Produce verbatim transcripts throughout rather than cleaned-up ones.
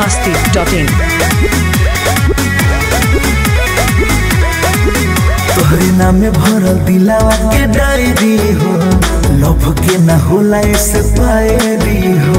masti dot in. तोहरे नामे भरल दिलावा के डायरी हो, लव के ना होला ऐसे पायरी हो।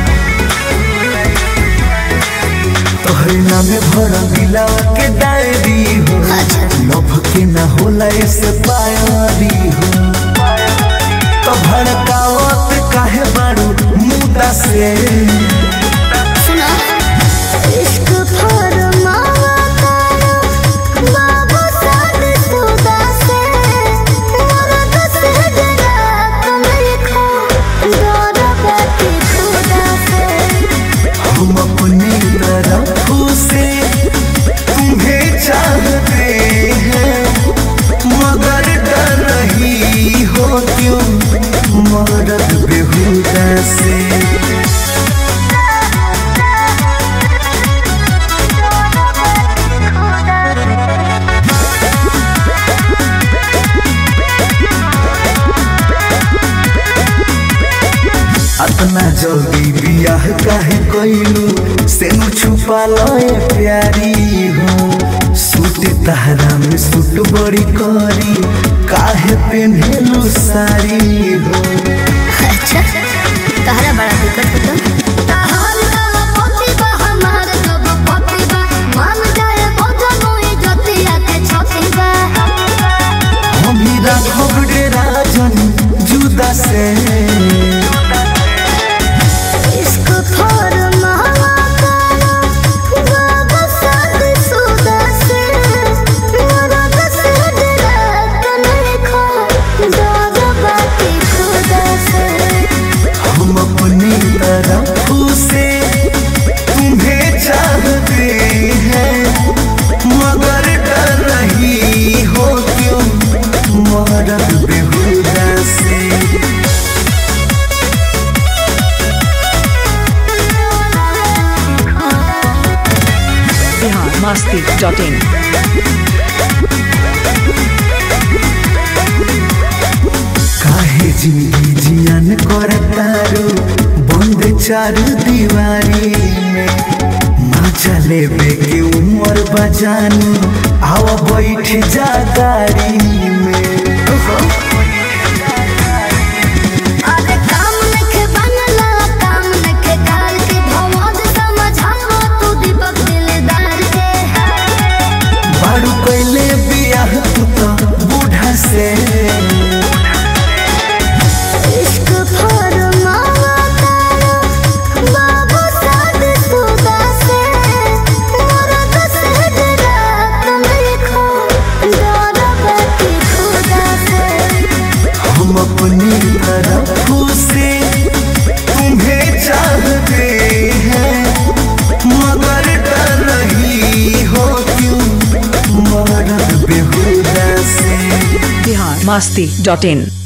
तोहरे नामे भरल दिलावा के डायरी हो, लव के ना होला ऐसे पायरी हो। तो भड़कावत काहे बारू मुद्दा से सुना इश्क फरमावा करो बाबू साद सुदा से मरद से डरा तुम लिखो डर बाकी खुदा से। हम अपनी तरफ से तुम्हें चाहते हैं, मगर डर रही हो क्यों मरद बेहुदा से। अतना जल्दी बियाह काहे कइलू, सेनु छुपा लए प्यारी हो। सूट तहरा में सूट बड़ी करी, काहे पहनेलू साड़ी हो। अच्छा तहरा बड़ा दिक्कत होता हम ही राघव डेरा जन जुदा से। हम अपनी तरफ से तुम्हें चाहते हैं, मगर डर रही हो क्यों मरद बेहुदा से। Bihar masti dot in. काहे जिंदगी जियान करतारो बंद चारू दीवारी में। मजा लेबे के उम्र बजानू, आओ बैठ जा गाड़ी में। अरे काम नखे बनला काम नखे काल के भवद समझाओ तू दीपक दिलदार के। बारू कैले बियाह तू तो बूढ़ा से। इश्क फरमावा करो बाबू साद सुदा से मरद से डरा तुम लिखो डर बाकी खुदा से। हम अपनी तरफ से तुम्हें चाहते हैं, मगर डर रही हो क्यों मरद बेहुदा से। Bihar masti dot in.